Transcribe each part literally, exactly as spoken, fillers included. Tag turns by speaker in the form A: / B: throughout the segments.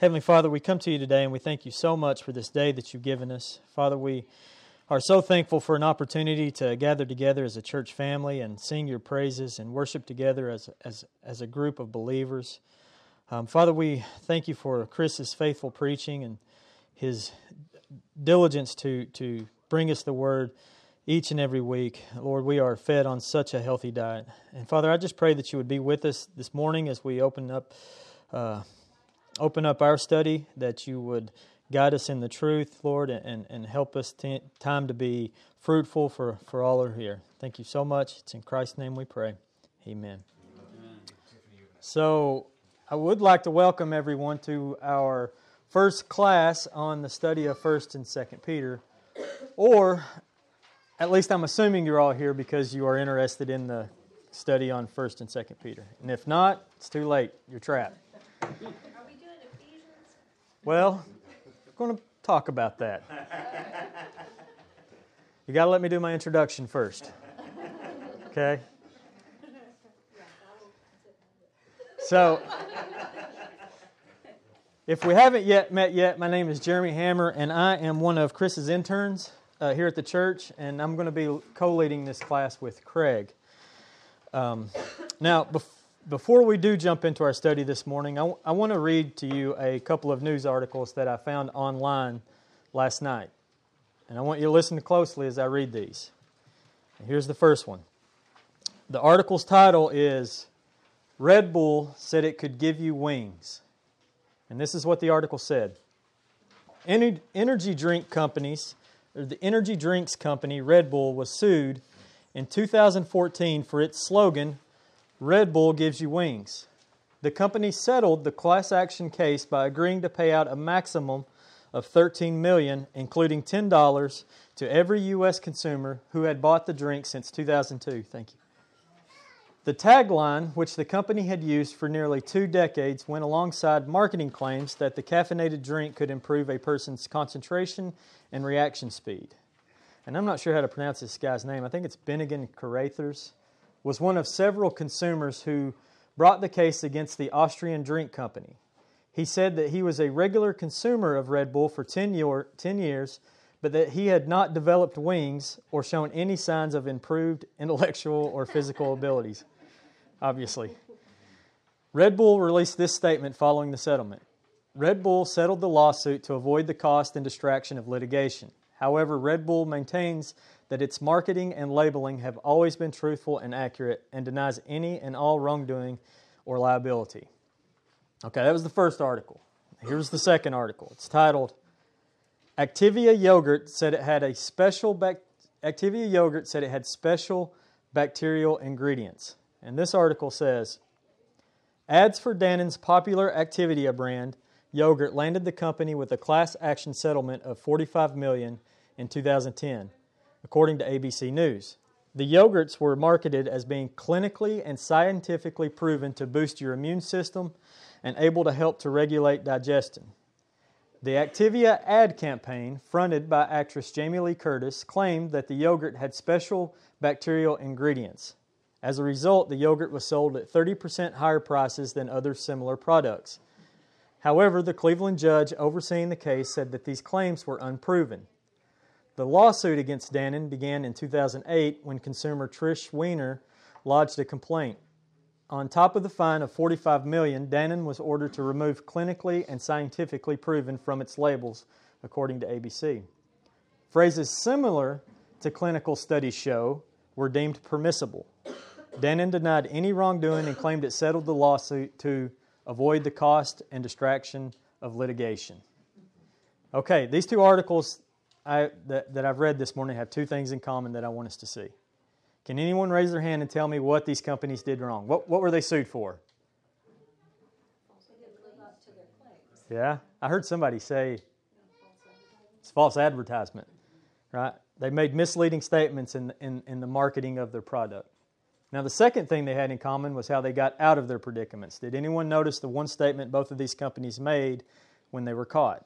A: Heavenly Father, we come to you today and we thank you so much for this day that you've given us. Father, we are so thankful for an opportunity to gather together as a church family and sing your praises and worship together as, as, as a group of believers. Um, Father, we thank you for Chris's faithful preaching and his diligence to, to bring us the Word each and every week. Lord, we are fed on such a healthy diet. And Father, I just pray that you would be with us this morning as we open up uh, open up our study, that you would guide us in the truth, Lord, and, and help us t- time to be fruitful for, for all who are here. Thank you so much. It's in Christ's name we pray. Amen. Amen. So I would like to welcome everyone to our first class on the study of First and Second Peter, or at least I'm assuming you're all here because you are interested in the study on First and Second Peter. And if not, it's too late. You're trapped.
B: Are we doing Ephesians?
A: Well, we're going to talk about that. You got to let me do my introduction first. Okay? So, if we haven't yet met yet, my name is Jeremy Hammer, and I am one of Chris's interns uh, here at the church, and I'm going to be co-leading this class with Craig. Um, now, before Before we do jump into our study this morning, I, w- I want to read to you a couple of news articles that I found online last night. And I want you to listen closely as I read these. And here's the first one. The article's title is, Red Bull Said It Could Give You Wings. And this is what the article said. Ener- energy drink companies, or the energy drinks company Red Bull was sued in two thousand fourteen for its slogan, Red Bull gives you wings. The company settled the class action case by agreeing to pay out a maximum of thirteen million dollars, including ten dollars, to every U S consumer who had bought the drink since two thousand two. Thank you. The tagline, which the company had used for nearly two decades, went alongside marketing claims that the caffeinated drink could improve a person's concentration and reaction speed. And I'm not sure how to pronounce this guy's name. I think it's Bennigan Carruthers. Was one of several consumers who brought the case against the Austrian drink company. He said that he was a regular consumer of Red Bull for ten, year, ten years, but that he had not developed wings or shown any signs of improved intellectual or physical abilities, obviously. Red Bull released this statement following the settlement. Red Bull settled the lawsuit to avoid the cost and distraction of litigation. However, Red Bull maintains that its marketing and labeling have always been truthful and accurate and denies any and all wrongdoing or liability. Okay, that was the first article. Here's the second article. It's titled, Activia Yogurt said it had a special bac- Activia Yogurt said it had special bacterial ingredients. And this article says, ads for Dannon's popular Activia brand yogurt landed the company with a class action settlement of forty-five million dollars in two thousand ten. According to A B C News. The yogurts were marketed as being clinically and scientifically proven to boost your immune system and able to help to regulate digestion. The Activia ad campaign, fronted by actress Jamie Lee Curtis, claimed that the yogurt had special bacterial ingredients. As a result, the yogurt was sold at thirty percent higher prices than other similar products. However, the Cleveland judge overseeing the case said that these claims were unproven. The lawsuit against Dannon began in two thousand eight when consumer Trish Weiner lodged a complaint. On top of the fine of forty-five million dollars, Dannon was ordered to remove clinically and scientifically proven from its labels, according to A B C. Phrases similar to clinical studies show were deemed permissible. Dannon denied any wrongdoing and claimed it settled the lawsuit to avoid the cost and distraction of litigation. Okay, these two articles I, that, that I've read this morning have two things in common that I want us to see. Can anyone raise their hand and tell me what these companies did wrong? What, what were they sued for?
B: They didn't live up to their claims.
A: Yeah, I heard somebody say it's false advertisement, right? They made misleading statements in, in, in the marketing of their product. Now, the second thing they had in common was how they got out of their predicaments. Did anyone notice the one statement both of these companies made when they were caught?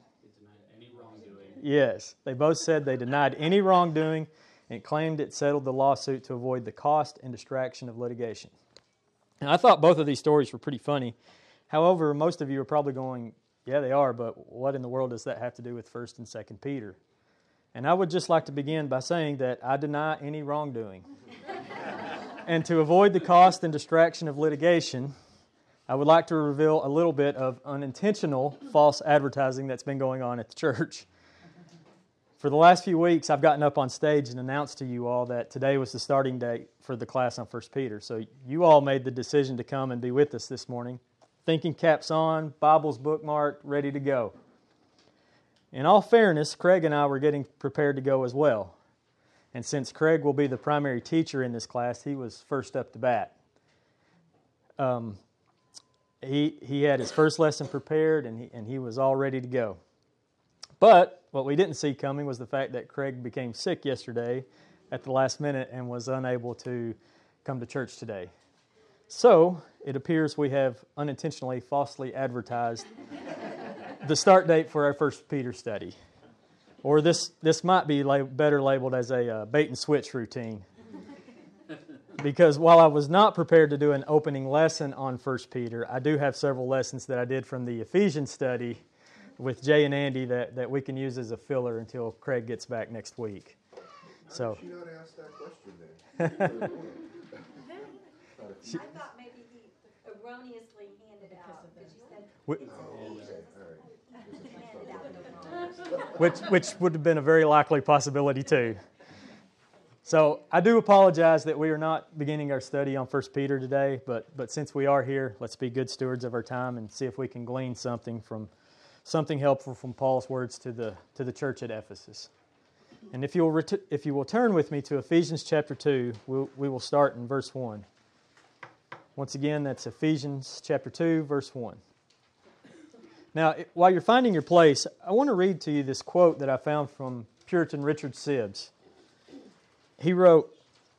A: Yes, they both said they denied any wrongdoing and claimed it settled the lawsuit to avoid the cost and distraction of litigation. And I thought both of these stories were pretty funny. However, most of you are probably going, Yeah, they are, but what in the world does that have to do with First and Second Peter? And I would just like to begin by saying that I deny any wrongdoing. And to avoid the cost and distraction of litigation, I would like to reveal a little bit of unintentional false advertising that's been going on at the church. For the last few weeks, I've gotten up on stage and announced to you all that today was the starting date for the class on First Peter. So you all made the decision to come and be with us this morning. Thinking caps on, Bibles bookmarked, ready to go. In all fairness, Craig and I were getting prepared to go as well. And since Craig will be the primary teacher in this class, he was first up to bat. Um, he he had his first lesson prepared, and he, and he was all ready to go. But what we didn't see coming was the fact that Craig became sick yesterday at the last minute and was unable to come to church today. So it appears we have unintentionally falsely advertised the start date for our First Peter study. Or this, this might be lab- better labeled as a uh, bait and switch routine. Because while I was not prepared to do an opening lesson on First Peter, I do have several lessons that I did from the Ephesians study with Jay and Andy that, that we can use as a filler until Craig gets back next week. So.
C: How did she not ask that question then?
B: I thought maybe he erroneously handed out, because you said
A: Wh-
B: Ephesians handed out the wrong.
A: Which, which would have been a very likely possibility too. So I do apologize that we are not beginning our study on First Peter today, but, but since we are here, let's be good stewards of our time and see if we can glean something from something helpful from Paul's words to the to the church at Ephesus. And if you will ret- if you will turn with me to Ephesians chapter two, we'll, we will start in verse one. Once again, that's Ephesians chapter two, verse one. Now, while you're finding your place, I want to read to you this quote that I found from Puritan Richard Sibbes. He wrote,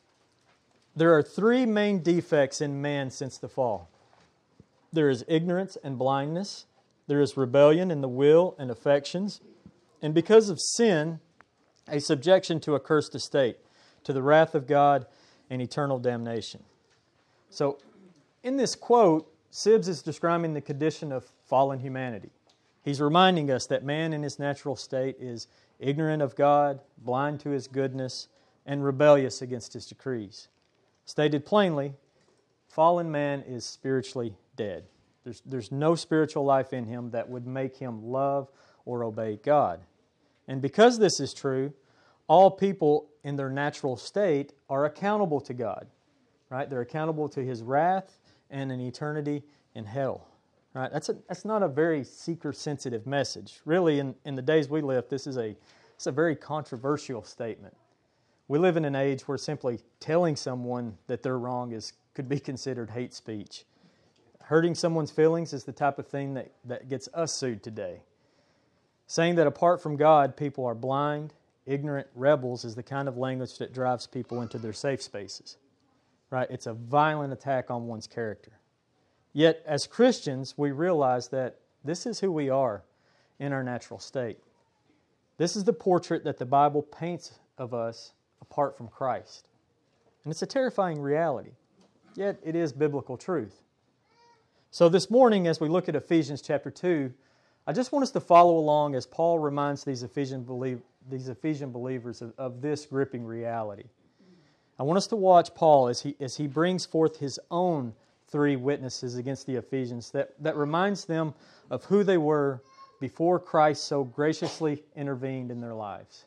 A: "There are three main defects in man since the fall. There is ignorance and blindness. There is rebellion in the will and affections. And because of sin, a subjection to a cursed estate, to the wrath of God and eternal damnation." So, in this quote, Sibbes is describing the condition of fallen humanity. He's reminding us that man in his natural state is ignorant of God, blind to His goodness, and rebellious against His decrees. Stated plainly, fallen man is spiritually dead. There's, there's no spiritual life in him that would make him love or obey God. And because this is true, all people in their natural state are accountable to God. Right? They're accountable to His wrath and an eternity in hell. Right? That's a, that's not a very seeker-sensitive message. Really, in, in the days we live, this is a it's a very controversial statement. We live in an age where simply telling someone that they're wrong is could be considered hate speech. Hurting someone's feelings is the type of thing that, that gets us sued today. Saying that apart from God, people are blind, ignorant rebels is the kind of language that drives people into their safe spaces. Right? It's a violent attack on one's character. Yet, as Christians, we realize that this is who we are in our natural state. This is the portrait that the Bible paints of us apart from Christ. And it's a terrifying reality, yet it is biblical truth. So this morning, as we look at Ephesians chapter two, I just want us to follow along as Paul reminds these Ephesian, believe, these Ephesian believers of, of this gripping reality. I want us to watch Paul as he, as he brings forth his own three witnesses against the Ephesians that, that reminds them of who they were before Christ so graciously intervened in their lives.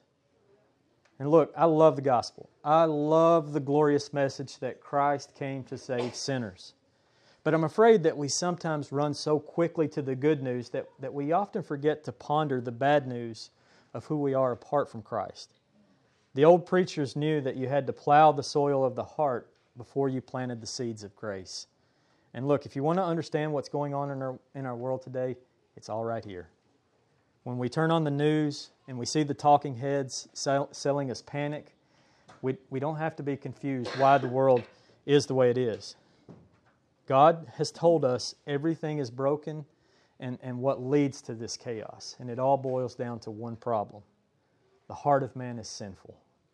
A: And look, I love the gospel. I love the glorious message that Christ came to save sinners. But I'm afraid that we sometimes run so quickly to the good news that, that we often forget to ponder the bad news of who we are apart from Christ. The old preachers knew that you had to plow the soil of the heart before you planted the seeds of grace. And look, if you want to understand what's going on in our, in our world today, it's all right here. When we turn on the news and we see the talking heads sell, selling us panic, we, we don't have to be confused why the world is the way it is. God has told us everything is broken and, and what leads to this chaos. And it all boils down to one problem. The heart of man is sinful.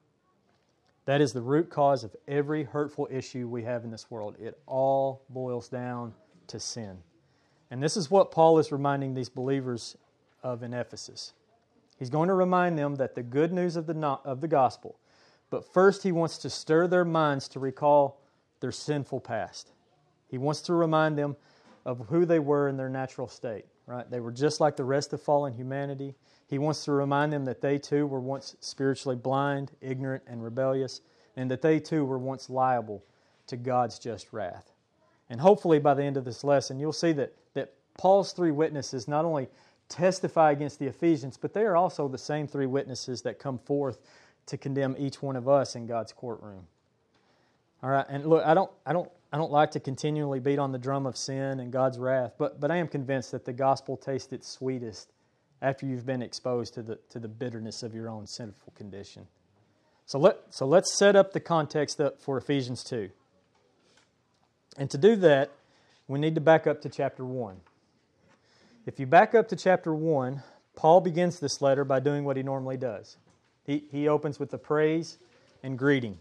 A: That is the root cause of every hurtful issue we have in this world. It all boils down to sin. And this is what Paul is reminding these believers of in Ephesus. He's going to remind them that the good news of the no- of the gospel, but first he wants to stir their minds to recall their sinful past. He wants to remind them of who they were in their natural state, right? They were just like the rest of fallen humanity. He wants to remind them that they too were once spiritually blind, ignorant, and rebellious, and that they too were once liable to God's just wrath. And hopefully by the end of this lesson, you'll see that, that Paul's three witnesses not only testify against the Ephesians, but they are also the same three witnesses that come forth to condemn each one of us in God's courtroom. All right, and look, I don't, I don't, I don't like to continually beat on the drum of sin and God's wrath, but but I am convinced that the gospel tastes its sweetest after you've been exposed to the to the bitterness of your own sinful condition. So let so let's set up the context up for Ephesians two. And to do that, we need to back up to chapter one. If you back up to chapter one, Paul begins this letter by doing what he normally does. He, he opens with the praise and greeting.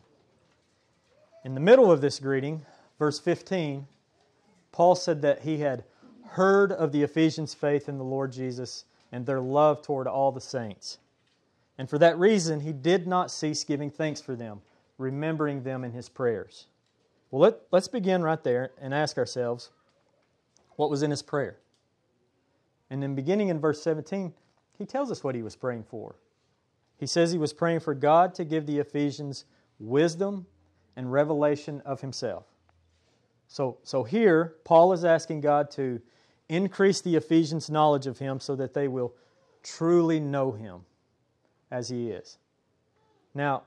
A: In the middle of this greeting, verse fifteen, Paul said that he had heard of the Ephesians' faith in the Lord Jesus and their love toward all the saints. And for that reason, he did not cease giving thanks for them, remembering them in his prayers. Well, let, let's begin right there and ask ourselves, what was in his prayer? And then beginning in verse seventeen, he tells us what he was praying for. He says he was praying for God to give the Ephesians wisdom and revelation of himself. So, so here, Paul is asking God to increase the Ephesians' knowledge of him so that they will truly know him as he is. Now,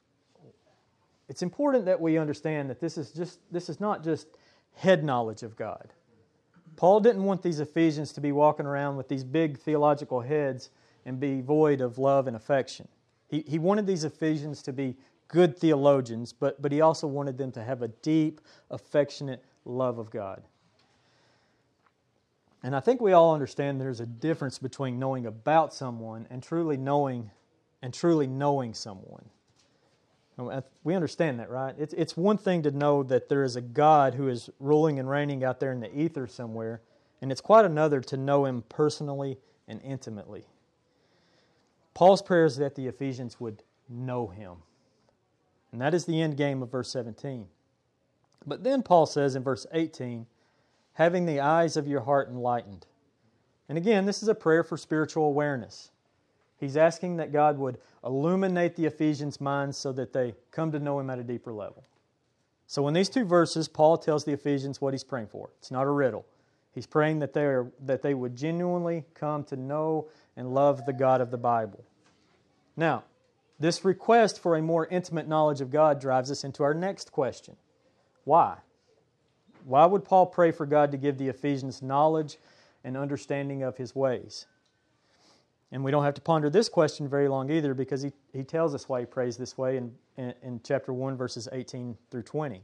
A: it's important that we understand that this is just this is not just head knowledge of God. Paul didn't want these Ephesians to be walking around with these big theological heads and be void of love and affection. He, he wanted these Ephesians to be good theologians, but, but he also wanted them to have a deep, affectionate love of God. And I think we all understand there's a difference between knowing about someone and truly knowing and truly knowing someone. We understand that, right? It's, it's one thing to know that there is a God who is ruling and reigning out there in the ether somewhere, and it's quite another to know him personally and intimately. Paul's prayer is that the Ephesians would know him. And that is the end game of verse seventeen. But then Paul says in verse eighteen, having the eyes of your heart enlightened. And again, this is a prayer for spiritual awareness. He's asking that God would illuminate the Ephesians' minds so that they come to know him at a deeper level. So in these two verses, Paul tells the Ephesians what he's praying for. It's not a riddle. He's praying that they are, that they would genuinely come to know and love the God of the Bible. Now, this request for a more intimate knowledge of God drives us into our next question. Why? Why would Paul pray for God to give the Ephesians knowledge and understanding of his ways? And we don't have to ponder this question very long either, because he, he tells us why he prays this way in, in, in chapter one, verses eighteen through twenty.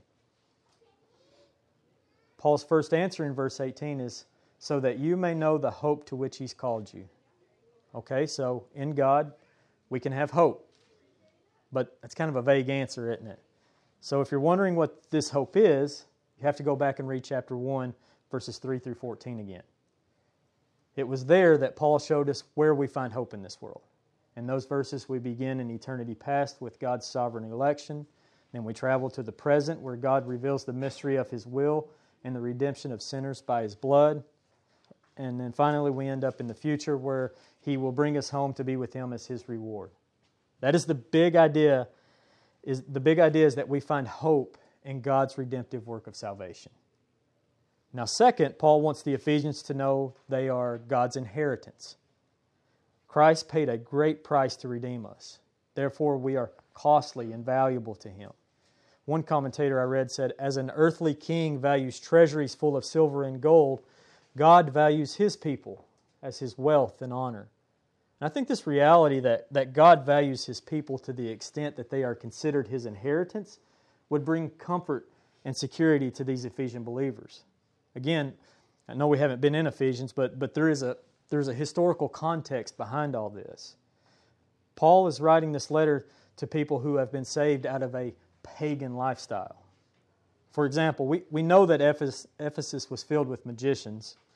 A: Paul's first answer in verse eighteen is, so that you may know the hope to which he's called you. Okay, so in God, we can have hope. But that's kind of a vague answer, isn't it? So if you're wondering what this hope is, you have to go back and read chapter one, verses three through fourteen again. It was there that Paul showed us where we find hope in this world. In those verses, we begin in eternity past with God's sovereign election. Then we travel to the present, where God reveals the mystery of his will and the redemption of sinners by his blood. And then finally, we end up in the future, where he will bring us home to be with him as his reward. That is the big idea. Is the big idea is that we find hope in God's redemptive work of salvation. Now, second, Paul wants the Ephesians to know they are God's inheritance. Christ paid a great price to redeem us. Therefore, we are costly and valuable to him. One commentator I read said, as an earthly king values treasuries full of silver and gold, God values his people as his wealth and honor. And I think this reality that, that God values his people to the extent that they are considered his inheritance would bring comfort and security to these Ephesian believers. Again, I know we haven't been in Ephesians, but, but there is a, there's a historical context behind all this. Paul is writing this letter to people who have been saved out of a pagan lifestyle. For example, we, we know that Ephesus, Ephesus was filled with magicians.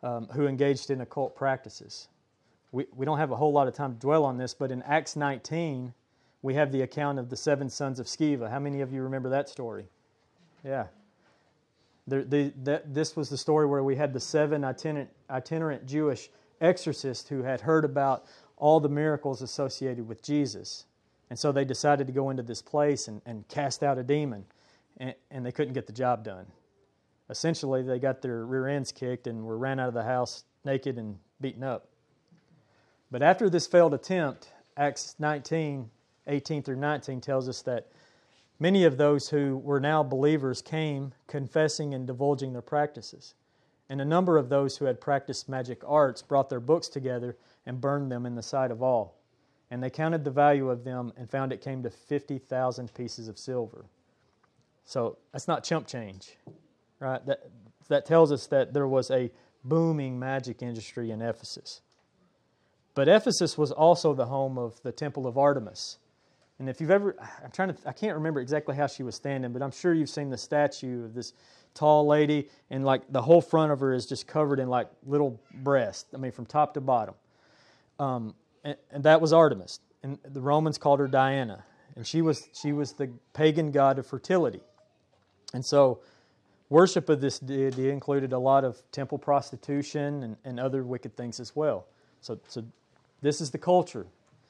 A: um, who engaged in occult practices. We, we don't have a whole lot of time to dwell on this, but in Acts nineteen, we have the account of the seven sons of Sceva. How many of you remember that story? Yeah. The, the, the, this was the story where we had the seven itinerant, itinerant Jewish exorcists who had heard about all the miracles associated with Jesus. And so they decided to go into this place and, and cast out a demon, and, and they couldn't get the job done. Essentially, they got their rear ends kicked and were ran out of the house naked and beaten up. But after this failed attempt, Acts nineteen, eighteen through nineteen tells us that many of those who were now believers came confessing and divulging their practices. And a number of those who had practiced magic arts brought their books together and burned them in the sight of all. And they counted the value of them and found it came to fifty thousand pieces of silver. So that's not chump change, right? That, that tells us that there was a booming magic industry in Ephesus. But Ephesus was also the home of the Temple of Artemis. And if you've ever, I'm trying to, I can't remember exactly how she was standing, but I'm sure you've seen the statue of this tall lady, and like the whole front of her is just covered in like little breasts. I mean, from top to bottom. Um, and, and that was Artemis, and the Romans called her Diana, and she was she was the pagan god of fertility. And so, worship of this deity included a lot of temple prostitution and, and other wicked things as well. So, so this is the culture.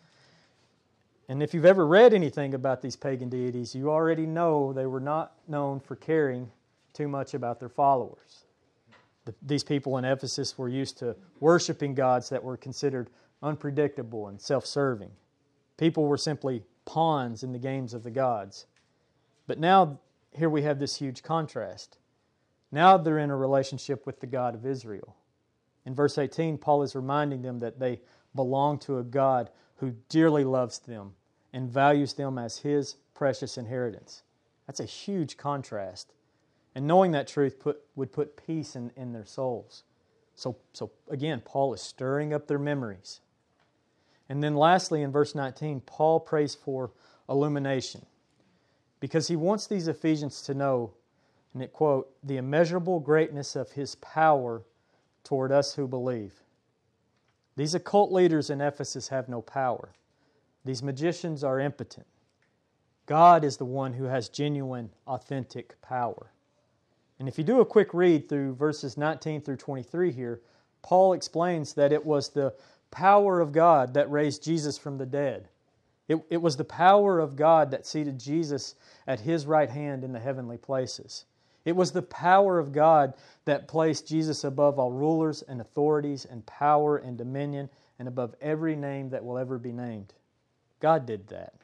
A: And if you've ever read anything about these pagan deities, you already know they were not known for caring too much about their followers. The, these people in Ephesus were used to worshiping gods that were considered unpredictable and self-serving. People were simply pawns in the games of the gods. But now, here we have this huge contrast. Now they're in a relationship with the God of Israel. In verse eighteen, Paul is reminding them that they belong to a God who dearly loves them and values them as His precious inheritance. That's a huge contrast. And knowing that truth put, would put peace in, in their souls. So, so again, Paul is stirring up their memories. And then lastly, in verse nineteen, Paul prays for illumination, because he wants these Ephesians to know, and it quote, the immeasurable greatness of His power toward us who believe. These occult leaders in Ephesus have no power. These magicians are impotent. God is the one who has genuine, authentic power. And if you do a quick read through verses nineteen through twenty-three here, Paul explains that it was the power of God that raised Jesus from the dead. It, it was the power of God that seated Jesus at His right hand in the heavenly places. It was the power of God that placed Jesus above all rulers and authorities and power and dominion and above every name that will ever be named. God did that.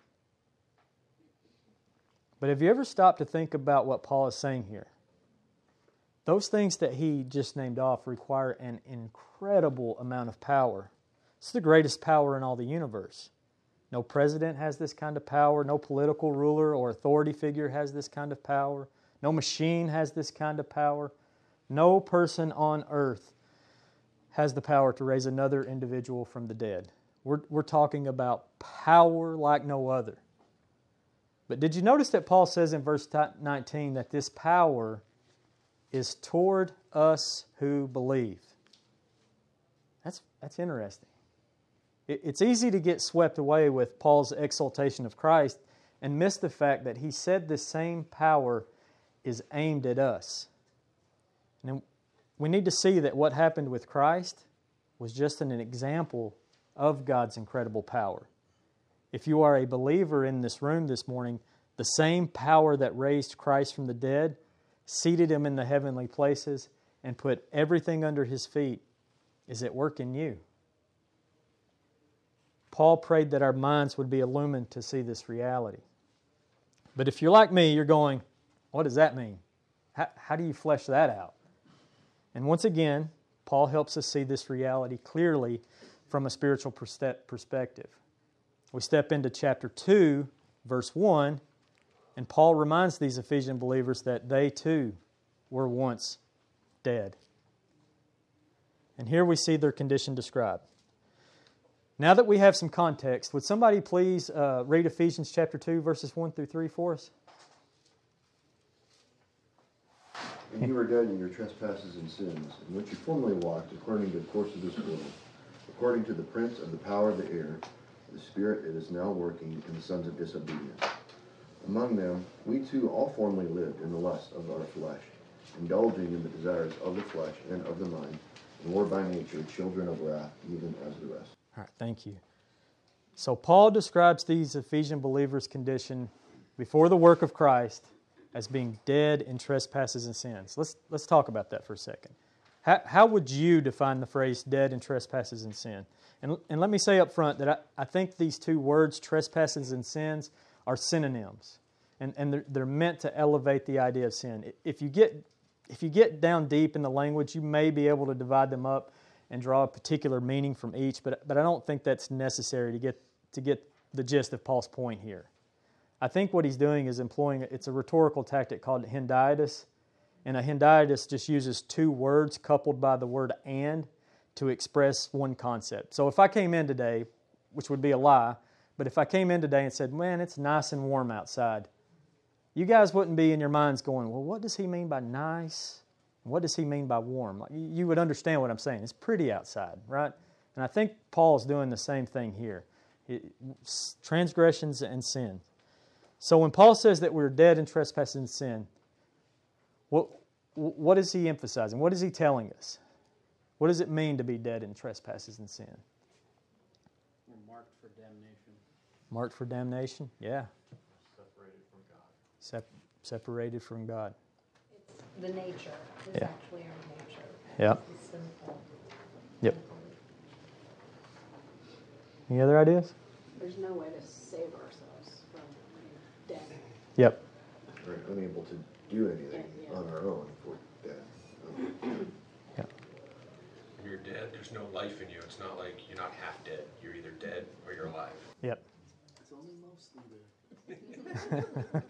A: But have you ever stopped to think about what Paul is saying here? Those things that he just named off require an incredible amount of power. It's the greatest power in all the universe. No president has this kind of power. No political ruler or authority figure has this kind of power. No machine has this kind of power. No person on earth has the power to raise another individual from the dead. We're, we're talking about power like no other. But did you notice that Paul says in verse nineteen that this power is toward us who believe? That's, that's interesting. It, it's easy to get swept away with Paul's exaltation of Christ and miss the fact that he said this same power is aimed at us. And we need to see that what happened with Christ was just an example of God's incredible power. If you are a believer in this room this morning, the same power that raised Christ from the dead, seated Him in the heavenly places, and put everything under His feet is at work in you. Paul prayed that our minds would be illumined to see this reality. But if you're like me, you're going, what does that mean? How, how do you flesh that out? And once again, Paul helps us see this reality clearly from a spiritual perspective. We step into chapter two, verse one, and Paul reminds these Ephesian believers that they too were once dead. And here we see their condition described. Now that we have some context, would somebody please uh, read Ephesians chapter two, verses one through three for us?
C: And you were dead in your trespasses and sins, in which you formerly walked according to the course of this world, according to the prince of the power of the air, the spirit that is now working in the sons of disobedience. Among them, we too all formerly lived in the lust of our flesh, indulging in the desires of the flesh and of the mind, and were by nature children of wrath, even as the rest.
A: All right, thank you. So Paul describes these Ephesian believers' condition before the work of Christ as being dead in trespasses and sins. Let's let's talk about that for a second. How, how would you define the phrase dead in trespasses and sin? And, and let me say up front that I, I think these two words, trespasses and sins, are synonyms. And, and they're, they're meant to elevate the idea of sin. If you get if you get down deep in the language, you may be able to divide them up and draw a particular meaning from each, but but I don't think that's necessary to get to get the gist of Paul's point here. I think what he's doing is employing, it's a rhetorical tactic called hendiadys, and a hendiadys just uses two words coupled by the word and to express one concept. So if I came in today, which would be a lie, but if I came in today and said, man, it's nice and warm outside, you guys wouldn't be in your minds going, well, what does he mean by nice? What does he mean by warm? Like, you would understand what I'm saying. It's pretty outside, right? And I think Paul's doing the same thing here. It, transgressions and sin. So when Paul says that we're dead in trespasses and sin, what, what is he emphasizing? What is he telling us? What does it mean to be dead in trespasses and sin?
D: We're marked for damnation.
A: Marked for damnation? Yeah.
E: Separated from God.
A: Sep- separated from God.
B: It's the nature. It's
A: Yeah.
B: actually our nature.
A: Yeah.
B: It's sinful.
A: Yep. Any other ideas?
F: There's no way to save ourselves from death.
A: Yep.
C: We're unable to do anything
F: Yeah, yeah.
C: on our own if we're dead. Um,
A: Yeah.
E: When you're dead, there's no life in you. It's not like you're not half dead. You're either dead or you're alive.
A: Yep.
D: It's only mostly there.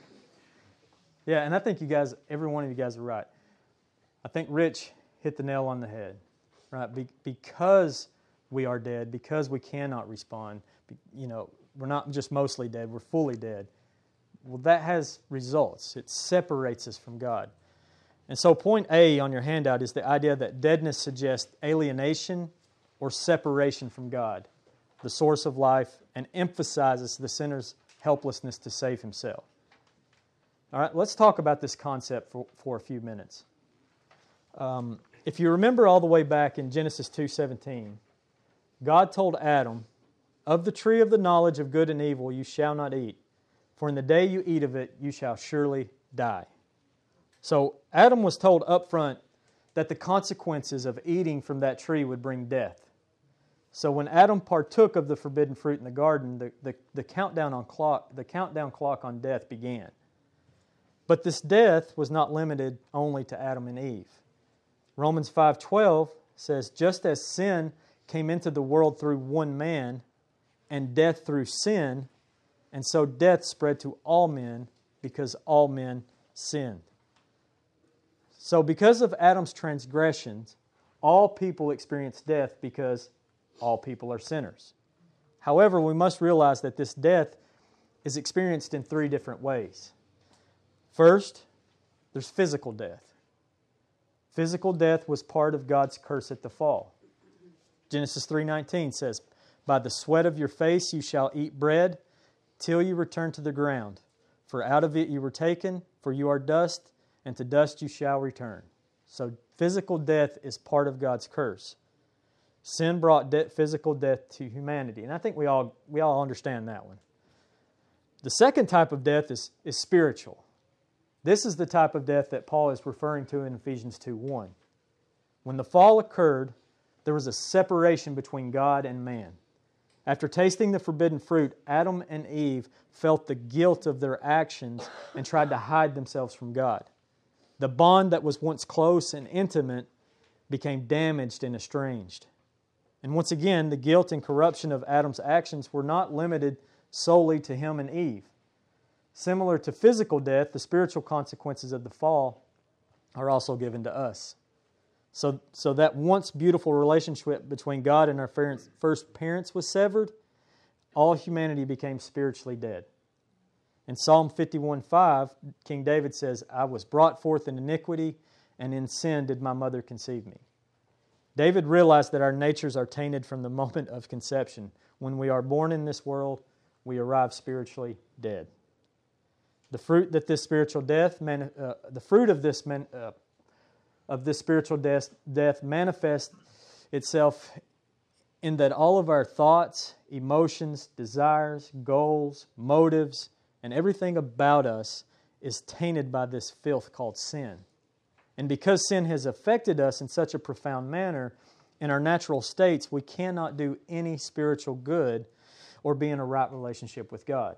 A: Yeah, and I think you guys, every one of you guys are right. I think Rich hit the nail on the head, right? Be- because we are dead, because we cannot respond, be- you know, we're not just mostly dead, we're fully dead. Well, that has results. It separates us from God. And so point A on your handout is the idea that deadness suggests alienation or separation from God, the source of life, and emphasizes the sinner's helplessness to save himself. All right, let's talk about this concept for, for a few minutes. Um, if you remember all the way back in Genesis two seventeen, God told Adam, "Of the tree of the knowledge of good and evil you shall not eat, for in the day you eat of it you shall surely die." So Adam was told up front that the consequences of eating from that tree would bring death. So when Adam partook of the forbidden fruit in the garden, the, the, the countdown on clock, the countdown clock on death began. But this death was not limited only to Adam and Eve. Romans five twelve says, "Just as sin came into the world through one man, and death through sin, and so death spread to all men because all men sinned." So because of Adam's transgressions, all people experience death because all people are sinners. However, we must realize that this death is experienced in three different ways. First, there's physical death. Physical death was part of God's curse at the fall. Genesis three nineteen says, "By the sweat of your face you shall eat bread till you return to the ground. For out of it you were taken, for you are dust, and to dust you shall return." So physical death is part of God's curse. Sin brought de- physical death to humanity, and I think we all we all understand that one. The second type of death is, is spiritual. This is the type of death that Paul is referring to in Ephesians two one. When the fall occurred, there was a separation between God and man. After tasting the forbidden fruit, Adam and Eve felt the guilt of their actions and tried to hide themselves from God. The bond that was once close and intimate became damaged and estranged. And once again, the guilt and corruption of Adam's actions were not limited solely to him and Eve. Similar to physical death, the spiritual consequences of the fall are also given to us. So, so that once beautiful relationship between God and our first parents was severed, all humanity became spiritually dead. In Psalm fifty-one five, King David says, I was brought forth in iniquity, and in sin did my mother conceive me. David realized that our natures are tainted from the moment of conception. When we are born in this world, we arrive spiritually dead. The fruit that this spiritual death, man, uh, the fruit of this man, uh, of this spiritual death, death manifests itself in that all of our thoughts, emotions, desires, goals, motives, and everything about us is tainted by this filth called sin. And because sin has affected us in such a profound manner, in our natural states, we cannot do any spiritual good or be in a right relationship with God.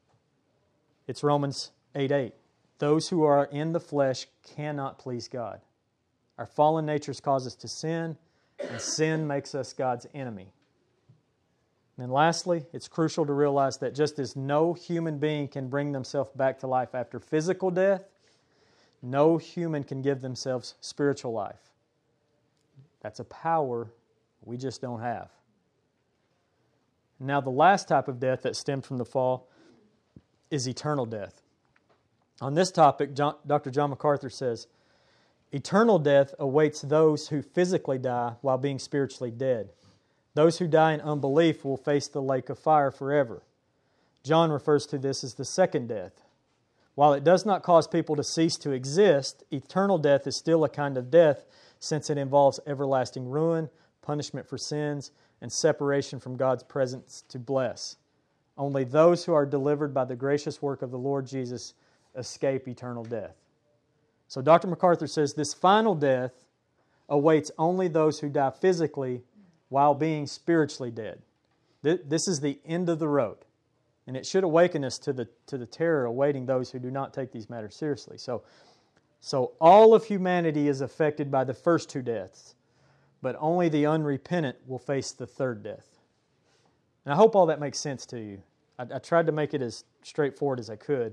A: It's Romans eight eight. Those who are in the flesh cannot please God. Our fallen natures cause us to sin, and sin makes us God's enemy. And then lastly, it's crucial to realize that just as no human being can bring themselves back to life after physical death, no human can give themselves spiritual life. That's a power we just don't have. Now, the last type of death that stemmed from the fall is eternal death. On this topic, John, Doctor John MacArthur says, eternal death awaits those who physically die while being spiritually dead. Those who die in unbelief will face the lake of fire forever. John refers to this as the second death. While it does not cause people to cease to exist, eternal death is still a kind of death since it involves everlasting ruin, punishment for sins, and separation from God's presence to bless. Only those who are delivered by the gracious work of the Lord Jesus escape eternal death. So Doctor MacArthur says this final death awaits only those who die physically while being spiritually dead. This is the end of the road. And it should awaken us to the to the terror awaiting those who do not take these matters seriously. So, so all of humanity is affected by the first two deaths, but only the unrepentant will face the third death. And I hope all that makes sense to you. I, I tried to make it as straightforward as I could.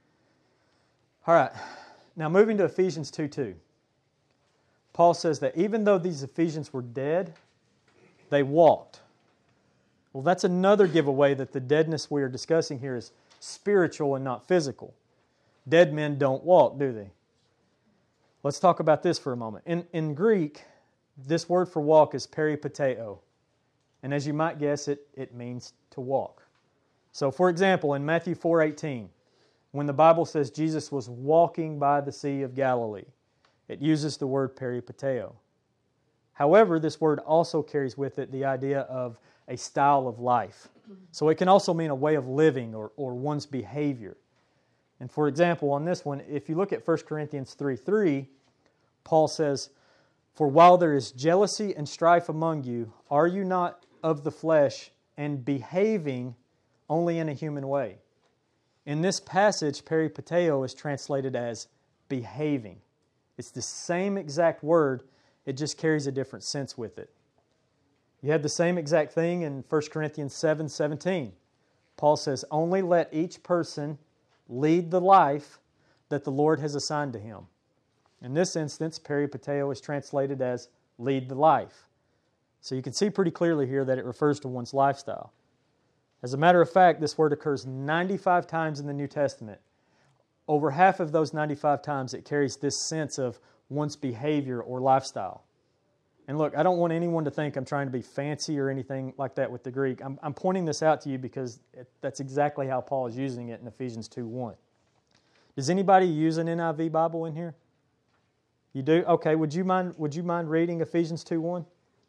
A: All right, now moving to Ephesians two two. Paul says that even though these Ephesians were dead, they walked. Well, that's another giveaway that the deadness we are discussing here is spiritual and not physical. Dead men don't walk, do they? Let's talk about this for a moment. In, in Greek, this word for walk is peripateo. And as you might guess, it, it means to walk. So, for example, in Matthew four eighteen, when the Bible says Jesus was walking by the Sea of Galilee, it uses the word peripateo. However, this word also carries with it the idea of a style of life. So it can also mean a way of living or, or one's behavior. And for example, on this one, if you look at First Corinthians three three, Paul says, "For while there is jealousy and strife among you, are you not of the flesh and behaving only in a human way?" In this passage, peripateo is translated as behaving. It's the same exact word, it just carries a different sense with it. You have the same exact thing in First Corinthians seven seventeen. Paul says, "Only let each person lead the life that the Lord has assigned to him." In this instance, peripateo is translated as lead the life. So you can see pretty clearly here that it refers to one's lifestyle. As a matter of fact, this word occurs ninety-five times in the New Testament. Over half of those ninety-five times, it carries this sense of one's behavior or lifestyle. And look, I don't want anyone to think I'm trying to be fancy or anything like that with the Greek. I'm, I'm pointing this out to you because it, that's exactly how Paul is using it in Ephesians two one. Does anybody use an N I V Bible in here? You do? Okay, would you mind, would you mind reading Ephesians two one?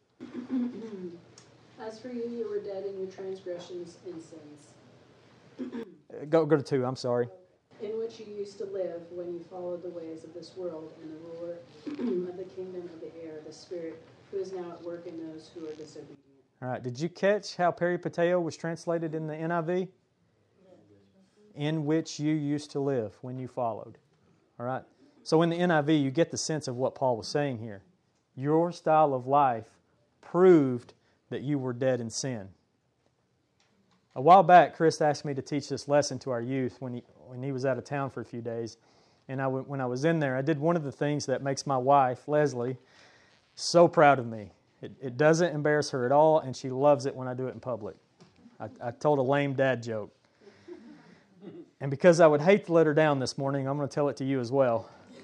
F: As for you, you were dead in your transgressions and sins,
A: Go, go to two, I'm sorry.
F: in which you used to live when you followed the ways of this world and the ruler of the kingdom of the air, the Spirit, who is now at work in those who are disobedient.
A: All right, did you catch how peripateo was translated in the N I V? In which you used to live when you followed. All right, so in the N I V, you get the sense of what Paul was saying here. Your style of life proved that you were dead in sin. A while back, Chris asked me to teach this lesson to our youth when he when he was out of town for a few days. And I, when I was in there, I did one of the things that makes my wife, Leslie, so proud of me. It, it doesn't embarrass her at all, and she loves it when I do it in public. I, I told a lame dad joke. And because I would hate to let her down this morning, I'm going to tell it to you as well.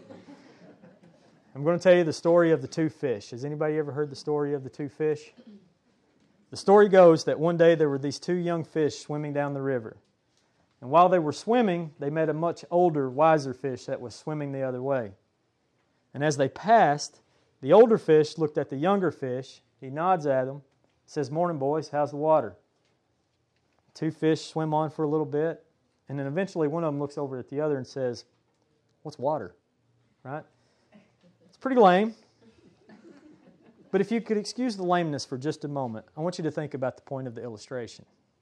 A: I'm going to tell you the story of the two fish. Has anybody ever heard the story of the two fish? The story goes that one day there were these two young fish swimming down the river. And while they were swimming, they met a much older, wiser fish that was swimming the other way. And as they passed, the older fish looked at the younger fish. He nods at them, says, "Morning, boys, how's the water?" Two fish swim on for a little bit, and then eventually one of them looks over at the other and says, "What's water?" Right? It's pretty lame. But if you could excuse the lameness for just a moment, I want you to think about the point of the illustration.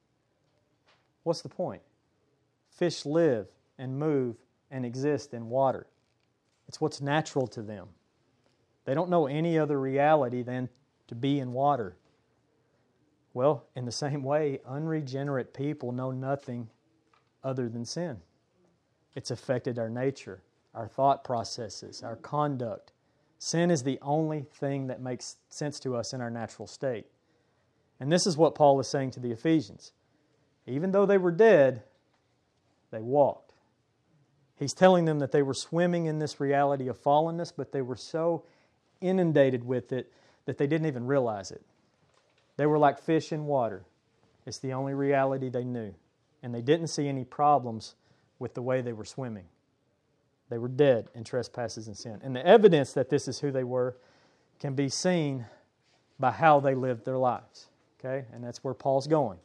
A: What's the point? Fish live and move and exist in water. It's what's natural to them. They don't know any other reality than to be in water. Well, in the same way, unregenerate people know nothing other than sin. It's affected our nature, our thought processes, our conduct. Sin is the only thing that makes sense to us in our natural state. And this is what Paul is saying to the Ephesians. Even though they were dead, they walked. He's telling them that they were swimming in this reality of fallenness, but they were so inundated with it that they didn't even realize it. They were like fish in water. It's the only reality they knew. And they didn't see any problems with the way they were swimming. They were dead in trespasses and sin. And the evidence that this is who they were can be seen by how they lived their lives. Okay? And that's where Paul's going.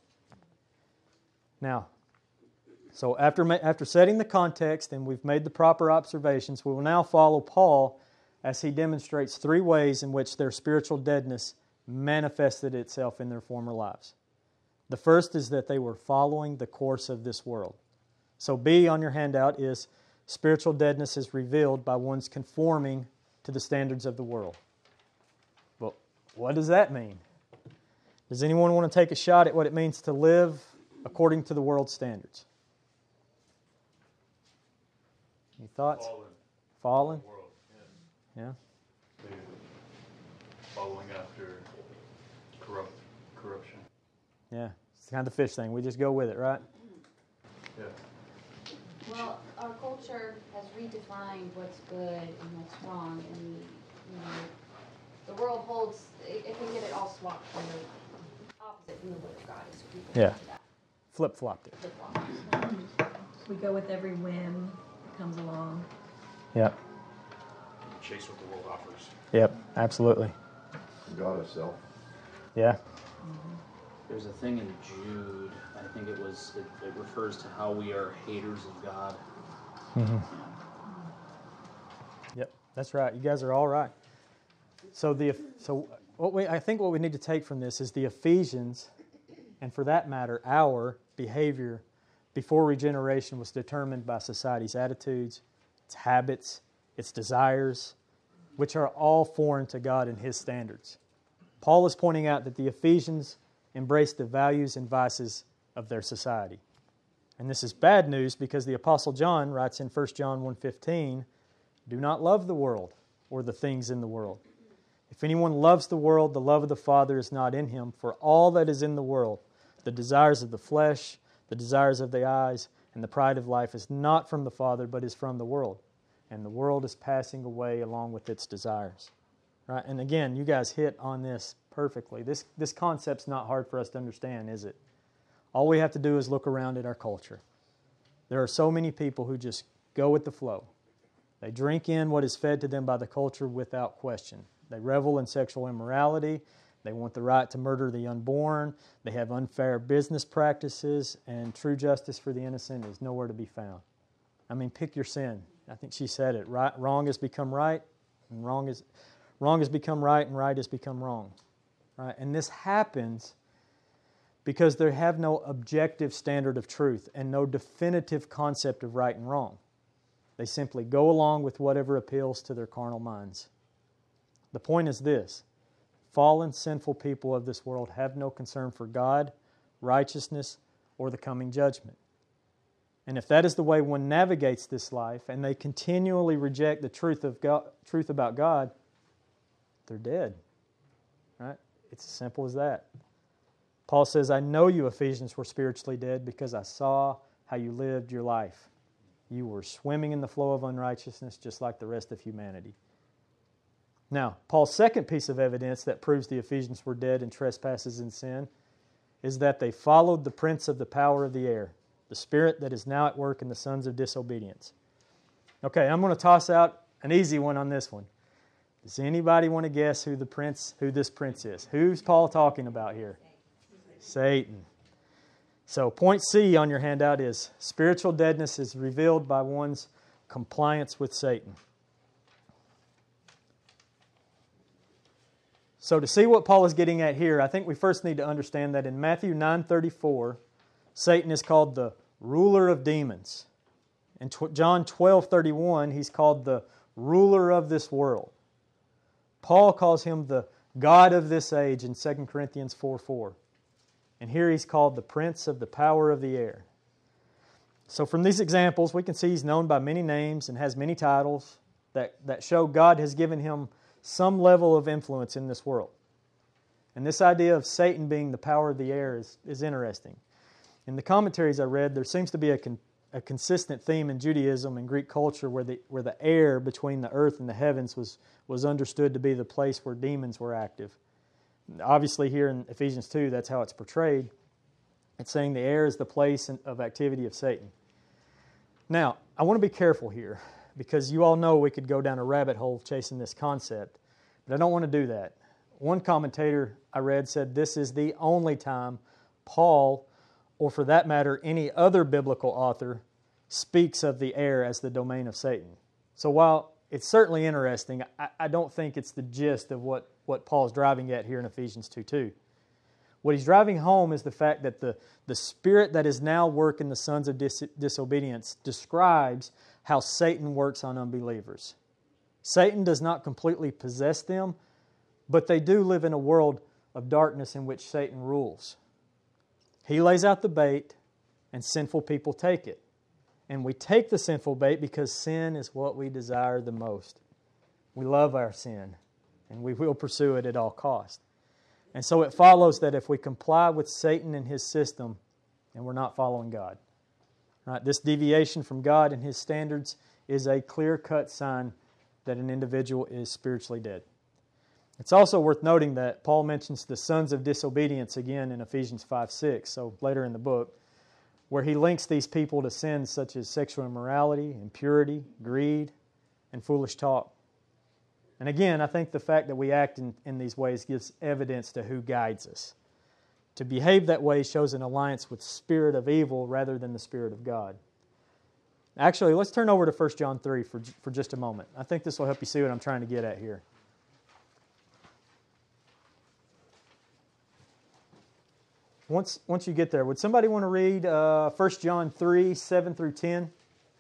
A: Now, so after, after setting the context and we've made the proper observations, we will now follow Paul as he demonstrates three ways in which their spiritual deadness manifested itself in their former lives. The first is that they were following the course of this world. So B on your handout is spiritual deadness is revealed by one's conforming to the standards of the world. Well, what does that mean? Does anyone want to take a shot at what it means to live according to the world's standards? Any thoughts?
G: Fallen.
A: Fallen?
G: World, yeah.
A: Yeah.
G: They following after corrupt corruption.
A: Yeah. It's kind of the fish thing. We just go with it, right?
G: Yeah.
H: Well, our culture has redefined what's good and what's wrong, and you know, the world holds. It, it can get it all swapped from the opposite from the word of God. So people
A: Yeah.
H: do that.
A: Flip-flopped it.
H: Flip-flop.
B: We go with every whim that comes along.
A: Yep.
E: Chase what the world offers.
A: Yep. Absolutely.
C: God of self.
A: Yeah.
D: There's a thing in Jude, I think it was, it, it refers to how we are haters of God.
A: Mm-hmm. Yep, that's right. You guys are all right. So the so what we I think what we need to take from this is the Ephesians, and for that matter, our behavior before regeneration was determined by society's attitudes, its habits, its desires, which are all foreign to God and His standards. Paul is pointing out that the Ephesians embraced the values and vices of their society. And this is bad news because the Apostle John writes in First John one fifteen, "Do not love the world or the things in the world. If anyone loves the world, the love of the Father is not in him. For all that is in the world, the desires of the flesh, the desires of the eyes, and the pride of life is not from the Father, but is from the world. And the world is passing away along with its desires." Right? And again, you guys hit on this perfectly. This, this concept's not hard for us to understand, is it? All we have to do is look around at our culture. There are so many people who just go with the flow. They drink in what is fed to them by the culture without question. They revel in sexual immorality. They want the right to murder the unborn. They have unfair business practices, and true justice for the innocent is nowhere to be found. I mean, pick your sin. I think she said it. Right, wrong has become right, and wrong is wrong has become right, and right has become wrong. Right? And this happens because they have no objective standard of truth and no definitive concept of right and wrong. They simply go along with whatever appeals to their carnal minds. The point is this: fallen, sinful people of this world have no concern for God, righteousness, or the coming judgment. And if that is the way one navigates this life, and they continually reject the truth of God, truth about God, they're dead. Right? It's as simple as that. Paul says, "I know you Ephesians were spiritually dead because I saw how you lived your life. You were swimming in the flow of unrighteousness just like the rest of humanity. Now, Paul's second piece of evidence that proves the Ephesians were dead in trespasses and sin is that they followed the prince of the power of the air, the spirit that is now at work in the sons of disobedience. Okay, I'm going to toss out an easy one on this one. Does anybody want to guess who the prince, who this prince is? Who's Paul talking about here? Satan. So point C on your handout is spiritual deadness is revealed by one's compliance with Satan. So to see what Paul is getting at here, I think we first need to understand that in Matthew nine thirty-four, Satan is called the ruler of demons. In John twelve thirty-one, he's called the ruler of this world. Paul calls him the God of this age in Second Corinthians four four. And here he's called the prince of the power of the air. So from these examples, we can see he's known by many names and has many titles that, that show God has given him some level of influence in this world. And this idea of Satan being the power of the air is, is interesting. In the commentaries I read, there seems to be a, con, a consistent theme in Judaism and Greek culture where the, where the air between the earth and the heavens was, was understood to be the place where demons were active. Obviously here in Ephesians two, that's how it's portrayed. It's saying the air is the place of activity of Satan. Now, I want to be careful here because you all know we could go down a rabbit hole chasing this concept, but I don't want to do that. One commentator I read said this is the only time Paul, or for that matter any other biblical author, speaks of the air as the domain of Satan. So while it's certainly interesting, I, I don't think it's the gist of what, what Paul's driving at here in Ephesians two two. What he's driving home is the fact that the, the spirit that is now working the sons of dis- disobedience describes how Satan works on unbelievers. Satan does not completely possess them, but they do live in a world of darkness in which Satan rules. He lays out the bait, and sinful people take it. And we take the sinful bait because sin is what we desire the most. We love our sin, and we will pursue it at all costs. And so it follows that if we comply with Satan and his system, then we're not following God. Right? This deviation from God and His standards is a clear-cut sign that an individual is spiritually dead. It's also worth noting that Paul mentions the sons of disobedience again in Ephesians five six, so later in the book, where he links these people to sins such as sexual immorality, impurity, greed, and foolish talk. And again, I think the fact that we act in, in these ways gives evidence to who guides us. To behave that way shows an alliance with the spirit of evil rather than the Spirit of God. Actually, let's turn over to First John three for, for just a moment. I think this will help you see what I'm trying to get at here. Once, once you get there, would somebody want to read uh, First John three, seven through ten?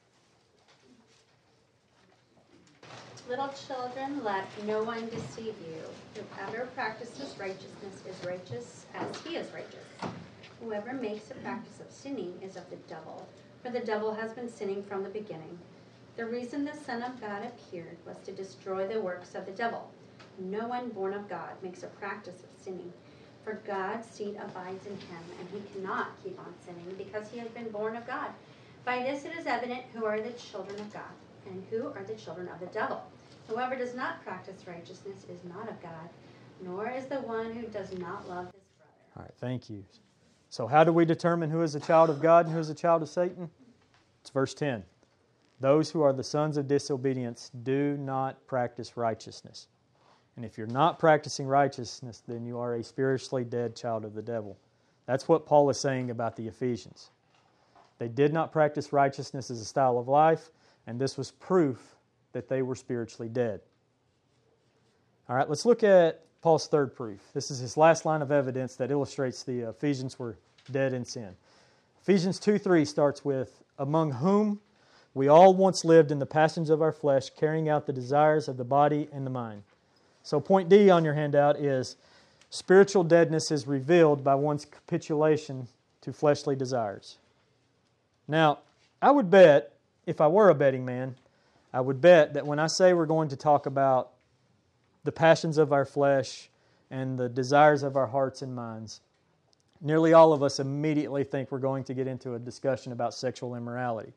B: Little children, let no one deceive you. Whoever practices righteousness is righteous as he is righteous. Whoever makes a practice of sinning is of the devil, for the devil has been sinning from the beginning. The reason the Son of God appeared was to destroy the works of the devil. No one born of God makes a practice of sinning, for God's seed abides in him, and he cannot keep on sinning because he has been born of God. By this it is evident who are the children of God and who are the children of the devil. Whoever does not practice righteousness is not of God, nor is the one who does not love his brother.
A: All right, thank you. So how do we determine who is a child of God and who is a child of Satan? It's verse ten. Those who are the sons of disobedience do not practice righteousness. And if you're not practicing righteousness, then you are a spiritually dead child of the devil. That's what Paul is saying about the Ephesians. They did not practice righteousness as a style of life, and this was proof that they were spiritually dead. All right, let's look at Paul's third proof. This is his last line of evidence that illustrates the Ephesians were dead in sin. Ephesians two three starts with, among whom we all once lived in the passions of our flesh, carrying out the desires of the body and the mind. So point D on your handout is, spiritual deadness is revealed by one's capitulation to fleshly desires. Now, I would bet, if I were a betting man, I would bet that when I say we're going to talk about the passions of our flesh and the desires of our hearts and minds, nearly all of us immediately think we're going to get into a discussion about sexual immorality.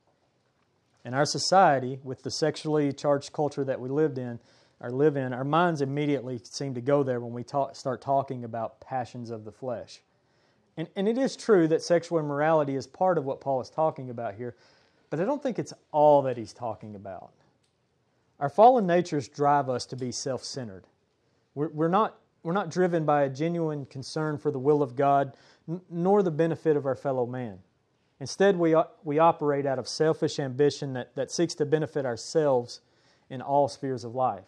A: In our society, with the sexually charged culture that we lived in, or live in, our minds immediately seem to go there when we talk, start talking about passions of the flesh. And, and it is true that sexual immorality is part of what Paul is talking about here, but I don't think it's all that he's talking about. Our fallen natures drive us to be self-centered. We're, we're not, we're not driven by a genuine concern for the will of God, n- nor the benefit of our fellow man. Instead, we, we operate out of selfish ambition that, that seeks to benefit ourselves in all spheres of life.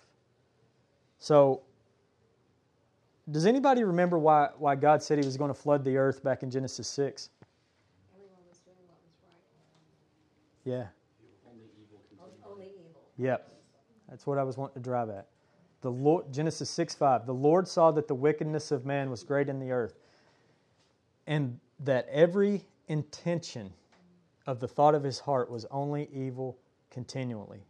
A: So, does anybody remember why, why God said He was going to flood the earth back in Genesis six?
F: Everyone was doing what was right.
A: Yeah.
D: Only evil continues.
B: Only evil.
A: Yep. That's what I was wanting to drive at. The Lord, Genesis six five. The Lord saw that the wickedness of man was great in the earth, and that every intention of the thought of his heart was only evil continually.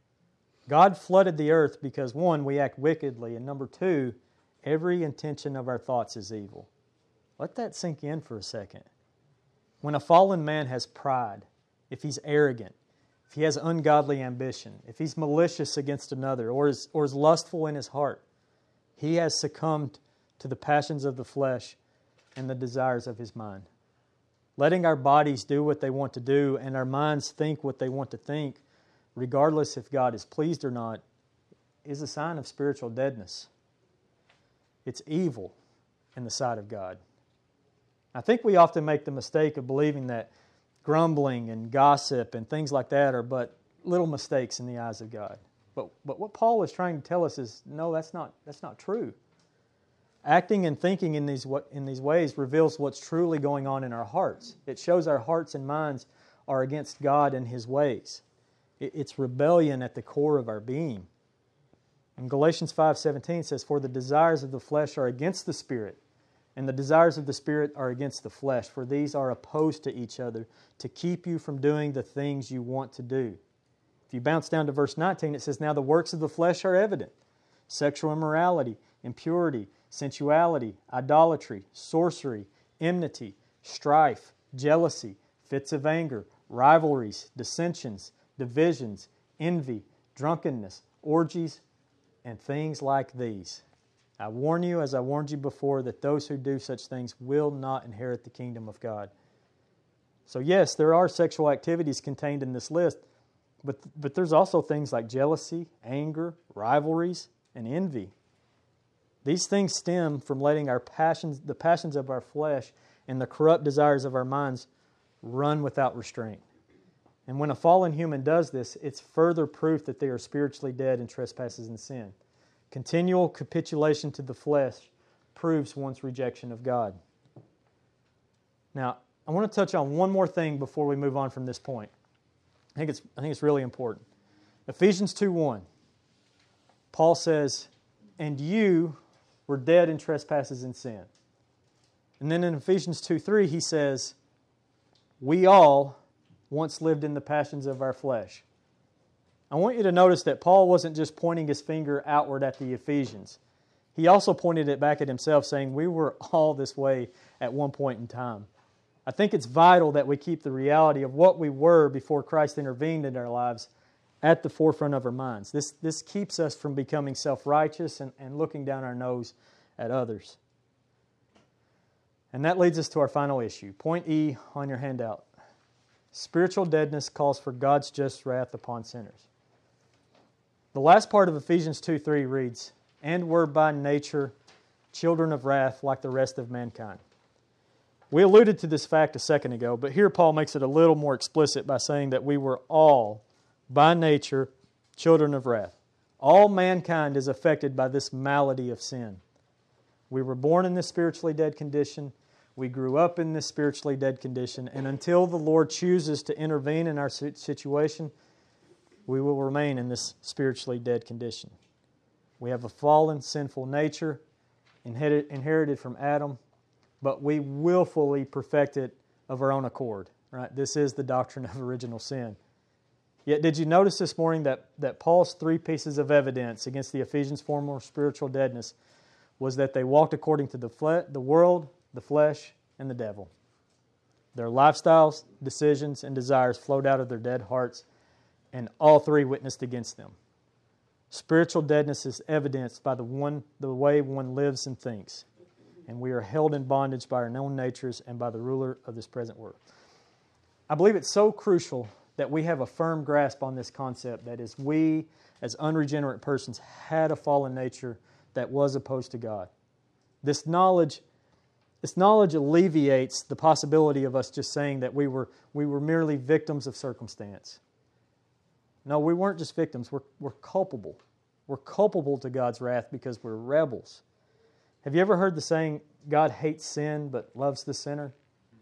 A: God flooded the earth because, one, we act wickedly, and number two, every intention of our thoughts is evil. Let that sink in for a second. When a fallen man has pride, if he's arrogant, if he has ungodly ambition, if he's malicious against another, or is, or is lustful in his heart, he has succumbed to the passions of the flesh and the desires of his mind. Letting our bodies do what they want to do and our minds think what they want to think, regardless if God is pleased or not, is a sign of spiritual deadness. It's evil in the sight of God. I think we often make the mistake of believing that grumbling and gossip and things like that are but little mistakes in the eyes of God. But but what Paul is trying to tell us is, no, that's not that's not true. Acting and thinking in these in these ways reveals what's truly going on in our hearts. It shows our hearts and minds are against God and His ways. It's rebellion at the core of our being. And Galatians five seventeen says, "For the desires of the flesh are against the Spirit, and the desires of the Spirit are against the flesh, for these are opposed to each other to keep you from doing the things you want to do." If you bounce down to verse nineteen, it says, "Now the works of the flesh are evident: sexual immorality, impurity, sensuality, idolatry, sorcery, enmity, strife, jealousy, fits of anger, rivalries, dissensions, divisions, envy, drunkenness, orgies, and things like these. I warn you, as I warned you before, that those who do such things will not inherit the kingdom of God." So yes, there are sexual activities contained in this list, but, but there's also things like jealousy, anger, rivalries, and envy. These things stem from letting our passions, the passions of our flesh and the corrupt desires of our minds run without restraint. And when a fallen human does this, it's further proof that they are spiritually dead in trespasses and sin. Continual capitulation to the flesh proves one's rejection of God. Now, I want to touch on one more thing before we move on from this point. I think it's, I think it's really important. Ephesians two one, Paul says, "And you were dead in trespasses and sin." And then in Ephesians two three, he says, "We all once lived in the passions of our flesh." I want you to notice that Paul wasn't just pointing his finger outward at the Ephesians. He also pointed it back at himself, saying we were all this way at one point in time. I think it's vital that we keep the reality of what we were before Christ intervened in our lives at the forefront of our minds. This, this keeps us from becoming self-righteous and, and looking down our nose at others. And that leads us to our final issue. Point E on your handout. Spiritual deadness calls for God's just wrath upon sinners. The last part of Ephesians two three reads, "And were by nature children of wrath like the rest of mankind." We alluded to this fact a second ago, but here Paul makes it a little more explicit by saying that we were all, by nature, children of wrath. All mankind is affected by this malady of sin. We were born in this spiritually dead condition. We grew up in this spiritually dead condition, and until the Lord chooses to intervene in our situation, we will remain in this spiritually dead condition. We have a fallen, sinful nature inherited from Adam, but we willfully perfect it of our own accord. Right? This is the doctrine of original sin. Yet did you notice this morning that, that Paul's three pieces of evidence against the Ephesians' former spiritual deadness was that they walked according to the fle- the world, the flesh, and the devil. Their lifestyles, decisions, and desires flowed out of their dead hearts, and all three witnessed against them. Spiritual deadness is evidenced by the one, the way one lives and thinks, and we are held in bondage by our known natures and by the ruler of this present world. I believe it's so crucial that we have a firm grasp on this concept that as we, as unregenerate persons, had a fallen nature that was opposed to God. This knowledge, this knowledge alleviates the possibility of us just saying that we were we were merely victims of circumstance. No, we weren't just victims. We're we're culpable. We're culpable to God's wrath because we're rebels. Have you ever heard the saying, God hates sin but loves the sinner?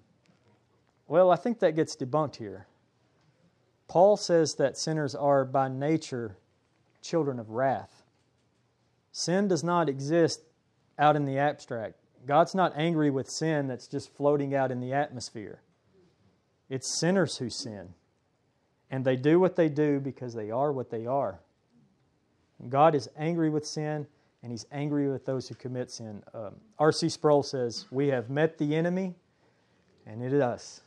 A: Well, I think that gets debunked here. Paul says that sinners are by nature children of wrath. Sin does not exist out in the abstract. God's not angry with sin that's just floating out in the atmosphere. It's sinners who sin. And they do what they do because they are what they are. God is angry with sin, and He's angry with those who commit sin. Um, R C Sproul says, we have met the enemy, and it is us.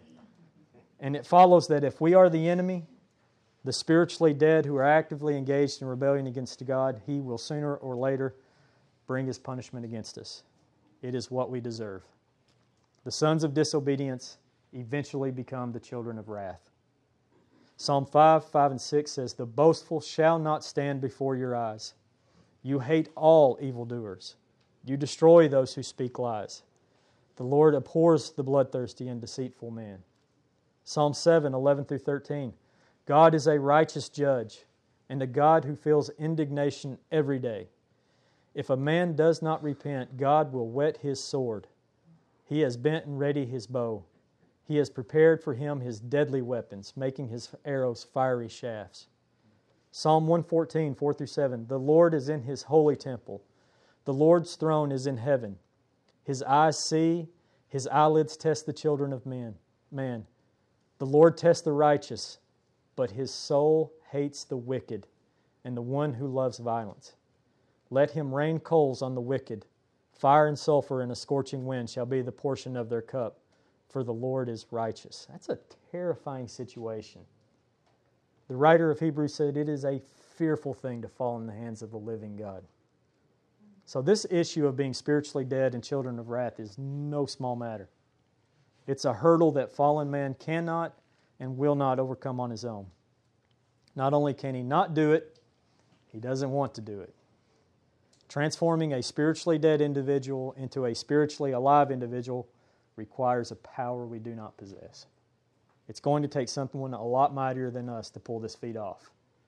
A: And it follows that if we are the enemy, the spiritually dead who are actively engaged in rebellion against God, He will sooner or later bring His punishment against us. It is what we deserve. The sons of disobedience eventually become the children of wrath. Psalm five, five and six says, the boastful shall not stand before your eyes. You hate all evildoers. You destroy those who speak lies. The Lord abhors the bloodthirsty and deceitful man. Psalm seven, eleven through thirteen. God is a righteous judge and a God who feels indignation every day. If a man does not repent, God will whet his sword. He has bent and ready his bow. He has prepared for him his deadly weapons, making his arrows fiery shafts. Psalm one fourteen, four through seven. The Lord is in His holy temple. The Lord's throne is in heaven. His eyes see, His eyelids test the children of men. Man. The Lord tests the righteous, but His soul hates the wicked and the one who loves violence. Let Him rain coals on the wicked. Fire and sulfur and a scorching wind shall be the portion of their cup, for the Lord is righteous. That's a terrifying situation. The writer of Hebrews said it is a fearful thing to fall in the hands of the living God. So this issue of being spiritually dead and children of wrath is no small matter. It's a hurdle that fallen man cannot and will not overcome on his own. Not only can he not do it, he doesn't want to do it. Transforming a spiritually dead individual into a spiritually alive individual requires a power we do not possess. It's going to take someone a lot mightier than us to pull this feat off.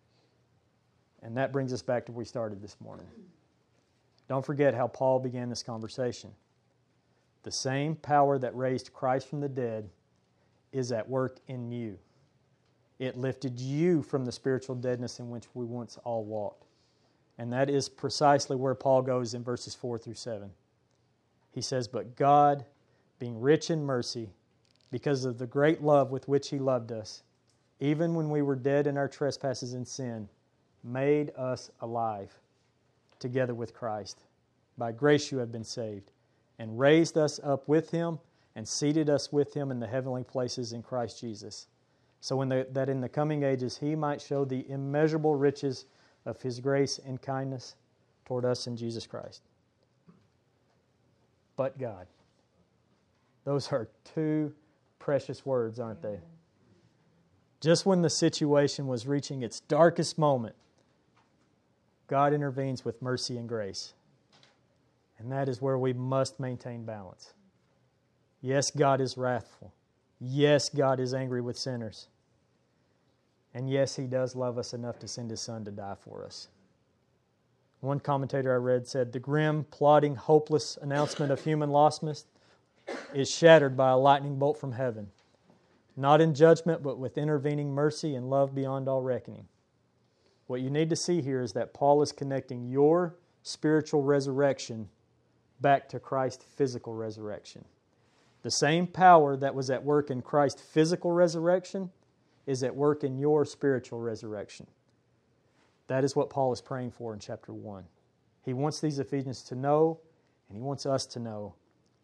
A: And that brings us back to where we started this morning. Don't forget how Paul began this conversation. The same power that raised Christ from the dead is at work in you. It lifted you from the spiritual deadness in which we once all walked. And that is precisely where Paul goes in verses four through seven. He says, but God, being rich in mercy, because of the great love with which He loved us, even when we were dead in our trespasses and sin, made us alive together with Christ. By grace you have been saved, and raised us up with Him, and seated us with Him in the heavenly places in Christ Jesus, so in the, that in the coming ages He might show the immeasurable riches of His grace and kindness toward us in Jesus Christ. But God. Those are two precious words, aren't they? Just when the situation was reaching its darkest moment, God intervenes with mercy and grace. And that is where we must maintain balance. Yes, God is wrathful. Yes, God is angry with sinners. And yes, He does love us enough to send His Son to die for us. One commentator I read said, the grim, plodding, hopeless announcement of human lostness is shattered by a lightning bolt from heaven, not in judgment, but with intervening mercy and love beyond all reckoning. What you need to see here is that Paul is connecting your spiritual resurrection back to Christ's physical resurrection. The same power that was at work in Christ's physical resurrection is at work in your spiritual resurrection. That is what Paul is praying for in chapter one. He wants these Ephesians to know, and he wants us to know,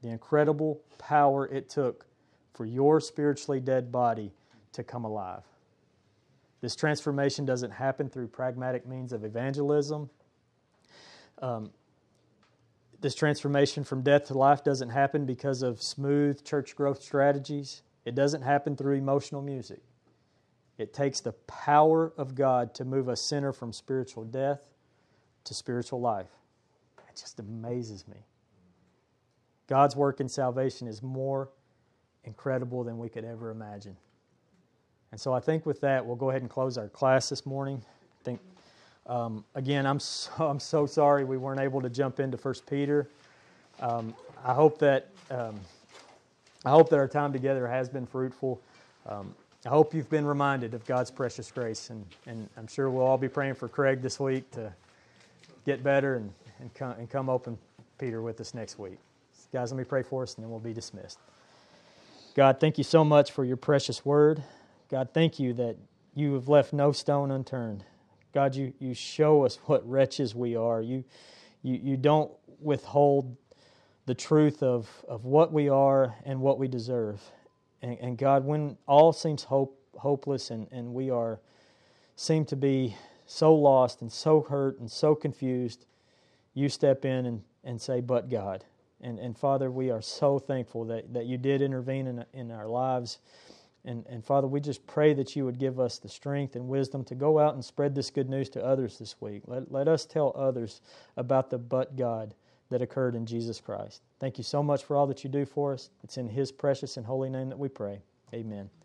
A: the incredible power it took for your spiritually dead body to come alive. This transformation doesn't happen through pragmatic means of evangelism. Um, this transformation from death to life doesn't happen because of smooth church growth strategies. It doesn't happen through emotional music. It takes the power of God to move a sinner from spiritual death to spiritual life. It just amazes me. God's work in salvation is more incredible than we could ever imagine. And so I think with that, we'll go ahead and close our class this morning. I think, um, again, I'm so, I'm so sorry we weren't able to jump into First Peter. Um, I hope that um, I hope that our time together has been fruitful. Um, I hope you've been reminded of God's precious grace, and, and I'm sure we'll all be praying for Craig this week to get better and, and, come, and come open Peter with us next week. Guys, let me pray for us, and then we'll be dismissed. God, thank you so much for your precious word. God, thank you that you have left no stone unturned. God, you, you show us what wretches we are. You, you, you don't withhold the truth of, of what we are and what we deserve. And, and God, when all seems hope, hopeless and, and we are seem to be so lost and so hurt and so confused, you step in and, and say, but God. And, and Father, we are so thankful that, that you did intervene in, in our lives. And, and Father, we just pray that you would give us the strength and wisdom to go out and spread this good news to others this week. Let, let us tell others about the but God that occurred in Jesus Christ. Thank you so much for all that you do for us. It's in His precious and holy name that we pray. Amen.